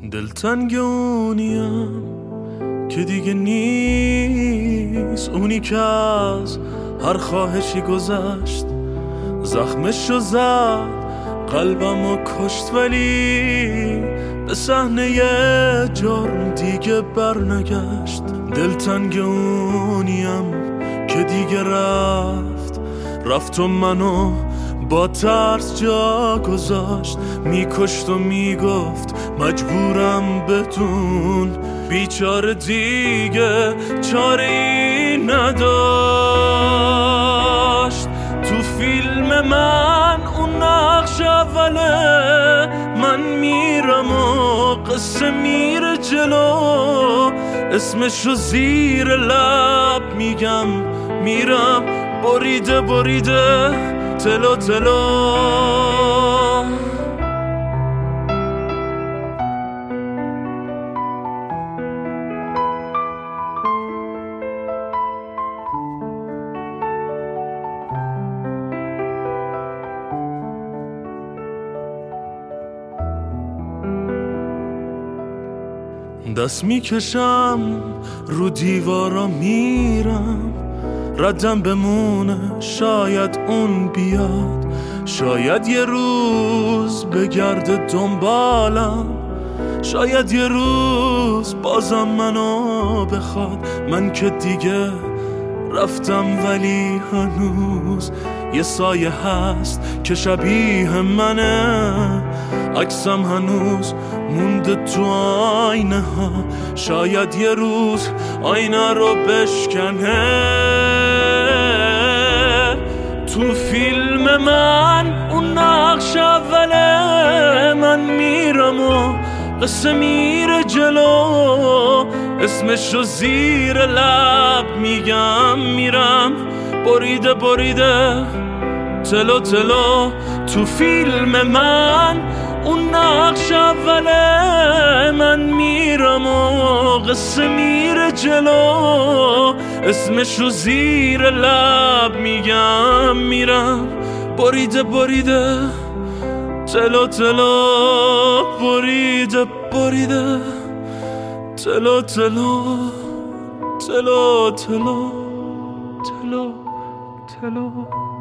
دلتنگ اونیم که دیگه نیست، اونی که از هر خواهشی گذشت، زخمشو زد قلبمو کشت، ولی به صحنه جرم دیگه برنگشت. دلتنگ اونیم که دیگه رفت و منو با ترس جا گذاشت، میکشت و میگفت مجبورم بدون، بیچاره دیگه چاره ای نداشت. تو فیلم من اون نقش اوله، من میرم و قصه میره جلو، اسمشو زیر لب میگم، میرم بریده بریده تلو تلو. دست میکشم رو دیوارا میرم، ردم بمونه شاید اون بیاد، شاید یه روز بگرده دنبالم، شاید یه روز بازم منو بخواد. من که دیگه رفتم ولی هنوز یه سایه هست که شبیه منه، عکسم هنوز مونده تو آینه ها، شاید یه روز آینه رو بشکنه. تو فیلم من اون نقش اوله، من میرم و قصه میره جلو، اسمشو زیر لب میگم، میرم بریده بریده تلو تلو. تو فیلم من اون نقش اوله، من میرم و قصه میره جلو، اسمشو زیر لب میگم، میرم بریده بریده تلو تلو، بریده بریده تلو تلو تلو تلو تلو تلو.